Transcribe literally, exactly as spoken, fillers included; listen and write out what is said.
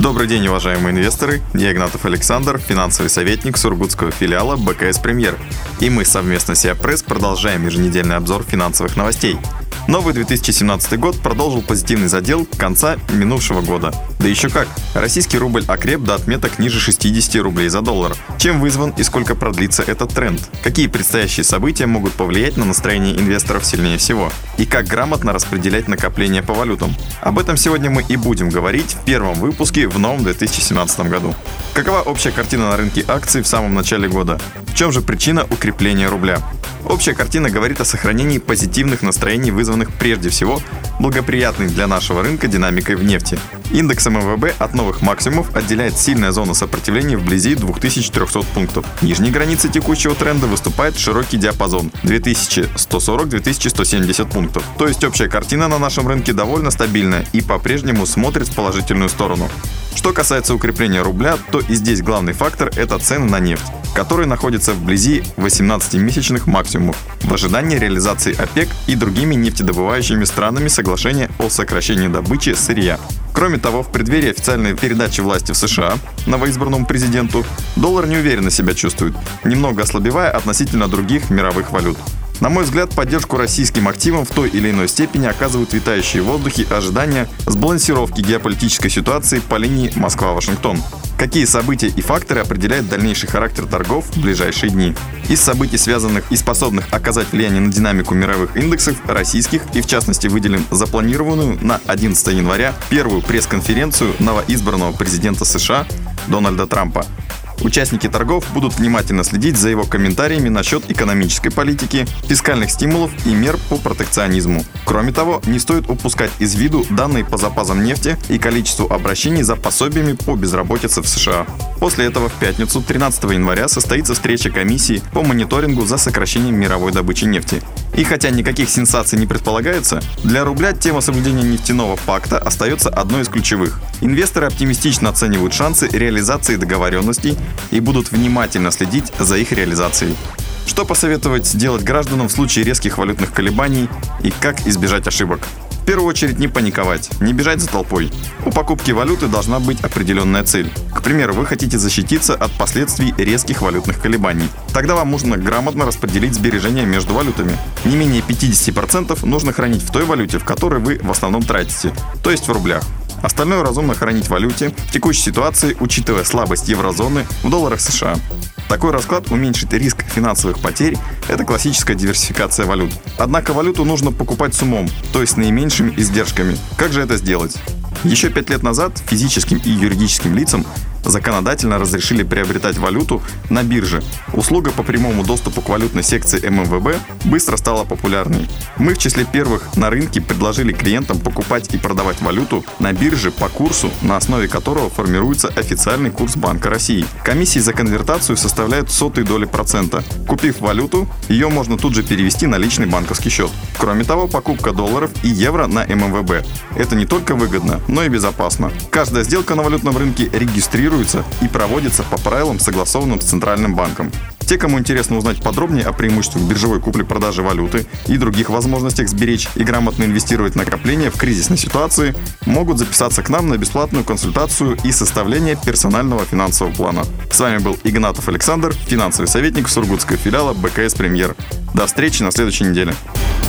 Добрый день, уважаемые инвесторы! Я Игнатов Александр, финансовый советник сургутского филиала БКС «Премьер». И мы совместно с СиАПресс продолжаем еженедельный обзор финансовых новостей. Новый две тысячи семнадцатый год продолжил позитивный задел конца минувшего года. Да еще как! Российский рубль окреп до отметок ниже шестидесяти рублей за доллар. Чем вызван и сколько продлится этот тренд? Какие предстоящие события могут повлиять на настроение инвесторов сильнее всего? И как грамотно распределять накопления по валютам? Об этом сегодня мы и будем говорить в первом выпуске в новом две тысячи семнадцатом году. Какова общая картина на рынке акций в самом начале года? В чем же причина укрепления рубля? Общая картина говорит о сохранении позитивных настроений, вызванных прежде всего благоприятной для нашего рынка динамикой в нефти. Индекс эм эм вэ бэ от новых максимумов отделяет сильная зона сопротивления вблизи две тысячи триста пунктов. Нижней границей текущего тренда выступает широкий диапазон две тысячи сто сорок - две тысячи сто семьдесят пунктов. То есть общая картина на нашем рынке довольно стабильная и по-прежнему смотрит в положительную сторону. Что касается укрепления рубля, то и здесь главный фактор – это цены на нефть, которые находятся вблизи восемнадцатимесячных максимумов в ожидании реализации ОПЕК и другими нефтедобывающими странами соглашения о сокращении добычи сырья. Кроме того, в преддверии официальной передачи власти в США новоизбранному президенту, доллар неуверенно себя чувствует, немного ослабевая относительно других мировых валют. На мой взгляд, поддержку российским активам в той или иной степени оказывают витающие в воздухе ожидания сбалансировки геополитической ситуации по линии Москва-Вашингтон. Какие события и факторы определяют дальнейший характер торгов в ближайшие дни? Из событий, связанных и способных оказать влияние на динамику мировых индексов, российских, и в частности выделим запланированную на одиннадцатое января первую пресс-конференцию новоизбранного президента США Дональда Трампа. Участники торгов будут внимательно следить за его комментариями насчет экономической политики, фискальных стимулов и мер по протекционизму. Кроме того, не стоит упускать из виду данные по запасам нефти и количеству обращений за пособиями по безработице в США. После этого в пятницу, тринадцатого января, состоится встреча комиссии по мониторингу за сокращением мировой добычи нефти. И хотя никаких сенсаций не предполагается, для рубля тема соблюдения нефтяного пакта остается одной из ключевых. Инвесторы оптимистично оценивают шансы реализации договоренностей и будут внимательно следить за их реализацией. Что посоветовать сделать гражданам в случае резких валютных колебаний и как избежать ошибок? В первую очередь не паниковать, не бежать за толпой. У покупки валюты должна быть определенная цель. К примеру, вы хотите защититься от последствий резких валютных колебаний. Тогда вам нужно грамотно распределить сбережения между валютами. Не менее пятьдесят процентов нужно хранить в той валюте, в которой вы в основном тратите, то есть в рублях. Остальное разумно хранить в валюте в текущей ситуации, учитывая слабость еврозоны в долларах США. Такой расклад уменьшит риск финансовых потерь – это классическая диверсификация валют. Однако валюту нужно покупать с умом, то есть с наименьшими издержками. Как же это сделать? Еще пять лет назад физическим и юридическим лицам законодательно разрешили приобретать валюту на бирже. Услуга по прямому доступу к валютной секции эм эм вэ бэ быстро стала популярной. Мы в числе первых на рынке предложили клиентам покупать и продавать валюту на бирже по курсу, на основе которого формируется официальный курс Банка России. Комиссии за конвертацию составляют сотые доли процента. Купив валюту, ее можно тут же перевести на личный банковский счет. Кроме того, покупка долларов и евро на эм эм вэ бэ – это не только выгодно, но и безопасно. Каждая сделка на валютном рынке регистрируется и проводится по правилам, согласованным с Центральным банком. Те, кому интересно узнать подробнее о преимуществах биржевой купли-продажи валюты и других возможностях сберечь и грамотно инвестировать накопления в кризисной ситуации, могут записаться к нам на бесплатную консультацию и составление персонального финансового плана. С вами был Игнатов Александр, финансовый советник сургутского филиала БКС «Премьер». До встречи на следующей неделе.